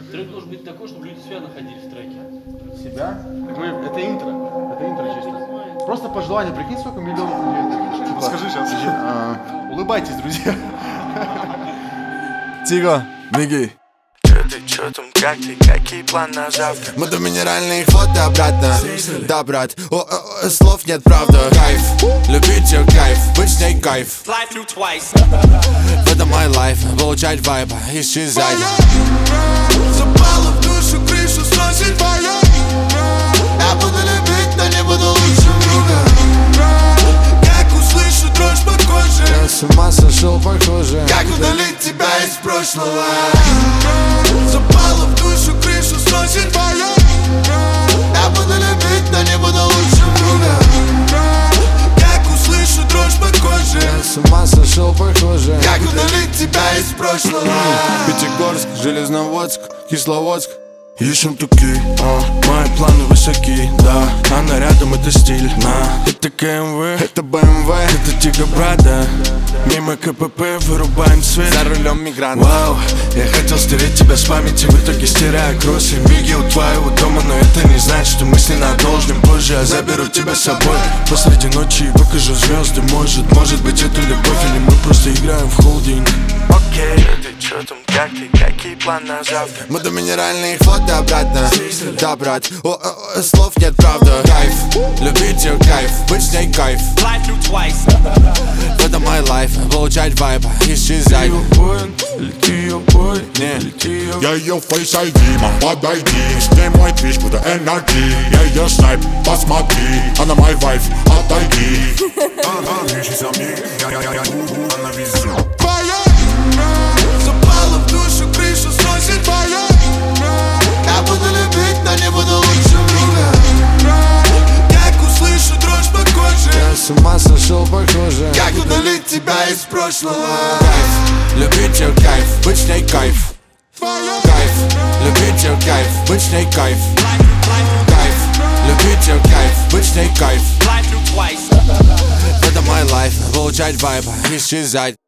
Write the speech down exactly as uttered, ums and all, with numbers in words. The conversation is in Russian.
Трек должен быть такой, чтобы люди себя находили в треке. Себя? Так мы, это интро. Это интро чисто. Просто пожелание. Прикинь, сколько миллионов людей. Типа, Скажи сейчас. а, улыбайтесь, друзья. Тиго, Миги. Чё ты, чё там, как ты, какие планы на завтра? Мы до минеральных фото обратно. Да, брат, о, о, о, слов нет, правда. Кайф, любить ее кайф, быть с ней кайф. В этом мой лайф, получать вайба, исчезать. Запала в душу, крышу сносит твоя. Я буду любить, но не буду лучшим другом. Как услышу дрожь по коже. Я с ума сошел, похоже. Как удалить тебя из прошлого? Запала в душу, крышу сносит твоя. Я буду любить, но не буду лучшим другом. Как услышу дрожь по коже. Я с ума сошел, похоже. Как удалить тебя из прошлого? Пятигорск, Железноводск, Кисловодск. Ищем туки, а, мои планы высоки, да. Она рядом, это стиль, на. Это КМВ, Это БМВ, это Тига, брата. Мимо КПП вырубаем свет. за рулем мигрант. Вау, я хотел стереть тебя с памяти, в итоге стирая кроссы. Миги у твоего дома, но это не значит, что мы с ней надолжим. Позже я заберу тебя с собой посреди ночи и покажу звезды. Может, может быть это любовь, или мы просто играем в холдинг. Окей, okay. Ты чё там, как ты, какие планы на завтра? Мы до минеральных фото обратно. Да, брат, о, о, о, слов нет, правда. Кайф, любить ее кайф, быть с ней кайф. В этом мой лайф, получать вайба, исчезать. Лети ее бой, Не, лети ее. Я ее Face ай ди, мам, подойди. С ней мой твич, буду эн ар ти. Я ее снайп, посмотри. Она мой вайф, отойди. Она везде. Запала в душу, крышу сносит твоя. я буду любить, но не буду лучшим другом. Как услышу дрожь по коже. Я с ума сошел, похоже. Как удалить тебя из прошлого? Кайф, любить ее кайф, быть с ней кайф. Кайф, любить ее кайф, быть с ней кайф. Кайф, любить ее кайф, быть с ней кайф. В этом мой лайф, получать вайба, исчезать.